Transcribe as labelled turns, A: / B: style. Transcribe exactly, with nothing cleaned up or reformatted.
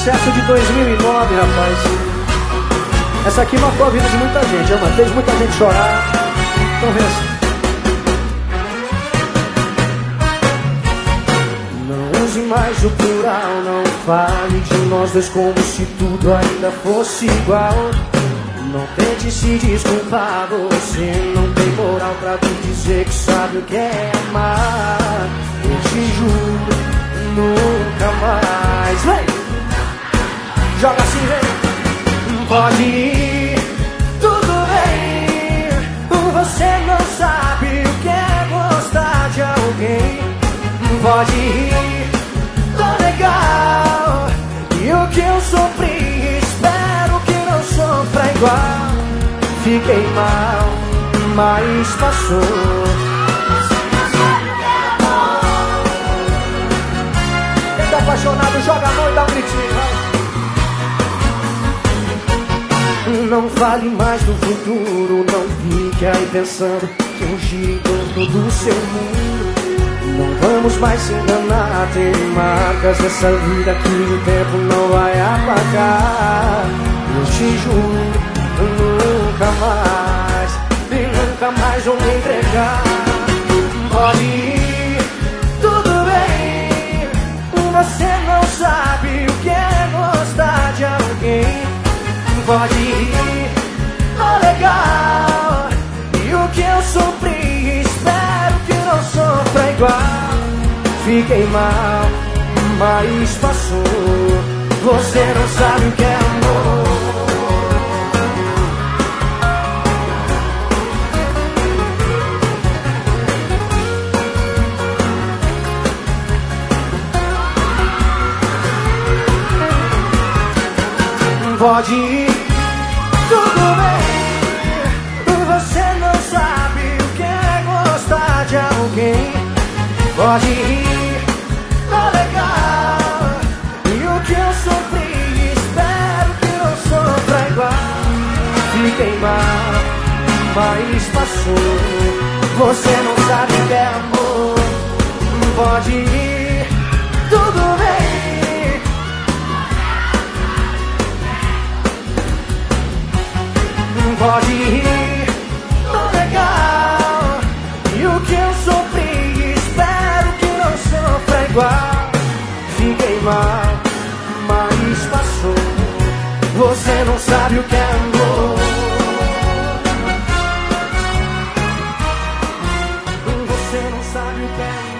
A: sucesso de dois mil e nove, rapaz. Essa aqui marcou a vida de muita gente, ama, fez muita gente chorar. Então vem assim. Não use mais o plural, não fale de nós dois como se tudo ainda fosse igual. Não tente se desculpar, você não tem moral pra me dizer que sabe o que é amar. Eu te juro, nunca mais. Vem! Joga assim, vem! Pode ir, tudo bem. Você não sabe o que é gostar de alguém. Pode ir, tô legal. E o que eu sofri, espero que não sofra igual. Fiquei mal, mas passou. Quem tá apaixonado, joga a mão e dá um gritinho, vai. Não fale mais do futuro, não fique aí pensando que eu giro em torno do seu mundo. Não vamos mais se enganar, tem marcas dessa vida que o tempo não vai apagar. Eu te juro, nunca mais, e nunca mais vou me entregar. Pode ir, tudo bem. Você não sabe o que é gostar de alguém. Pode ir, tô legal. E o que eu sofri, espero que não sofra igual. Fiquei mal, mas passou. Você não sabe o que é amor. Pode ir, tudo bem. Você não sabe o que é gostar de alguém. Pode ir, tá legal. E o que eu sofri, espero que não sofra igual. Fiquei mal, mas passou. Você não sabe o que é amor. Pode ir, tudo bem. Pode ir, tô legal. E o que eu sofri, espero que não sofra igual. Fiquei mal, mas passou. Você não sabe o que é amor. Você não sabe o que é amor.